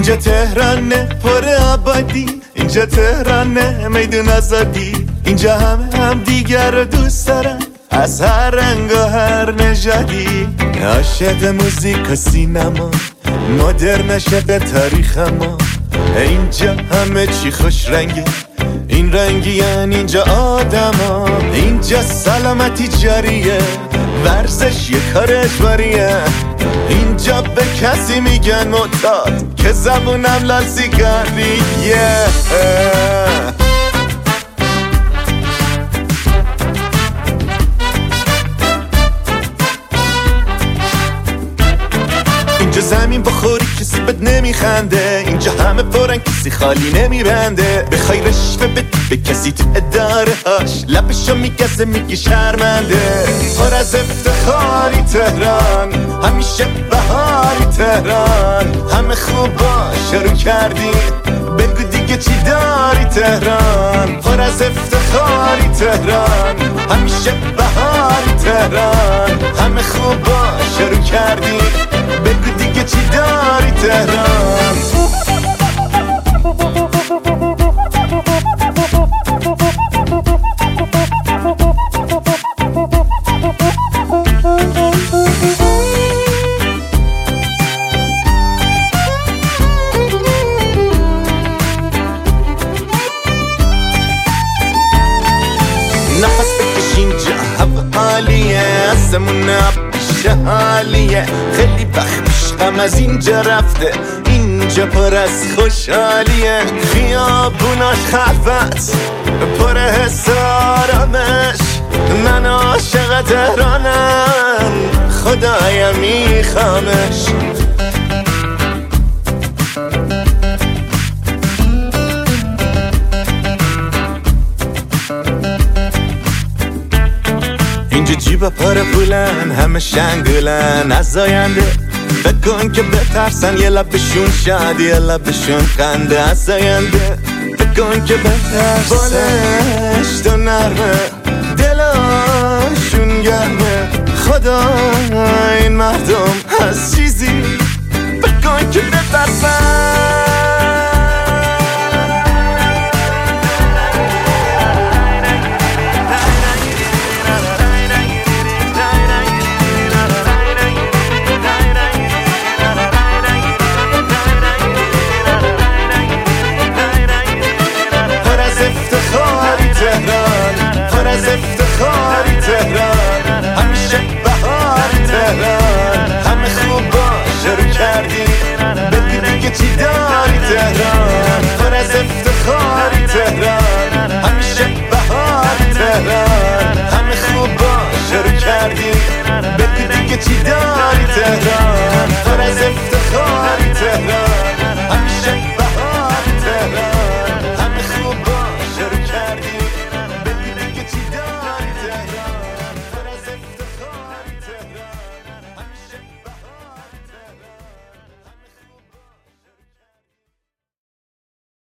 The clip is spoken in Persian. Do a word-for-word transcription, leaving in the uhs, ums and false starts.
اینجا تهرانه پر آبادی، اینجا تهرانه میدون آزادی، اینجا همه هم دیگر رو دوست دارن از هر رنگ و هر نژادی. عاشق موزیک و سینما، مدرن عاشق تاریخ ما، اینجا همه چی خوش رنگه، این رنگی یعنی اینجا آدما، اینجا سلامتی جاریه، ورزش یه کار اجباریه، اینجا به کسی میگن معتاد که زبونم لال سیگاریه. اینجا زمین بخوری کسی بد نمیخنده، اینجا همه پرن کسی خالی نمیبنده، بخوای رشوه بدی به کسی تو اداره هاش لبشو میگزه میگی شرمنده. پر از افتخاری تهران، همیشه بهاری تهران، همه خوبا شروع کردی بگو دیگه چی داری تهران. پر از افتخاری تهران، همیشه بهاری تهران، همه خوبا شروع کردی بگو دیگه چی داری تهران. نفس بکش اینجا هوا عالیه، آسمون آبیشه حالیه، خیلی وقت پیشم از اینجا رفته، اینجا پر از خوشحالیه، خیابوناش خلوت پر حس آرامش، من عاشق تهرانم خدایم میخوامش. اینجا جیبا پر پولن، همه شنگولن از آینده، بکن که بترسن یه لبشون شاد یه لبشون خنده از آینده، بکن که بترسن بالش تو نرمه دلاشون گرمه، خدا این مردم از چیزی بکن که بترسن. پر از افتخاری تهران، همیشه بهاری تهران، همه خوبا شروع کردی بگو دیگه چی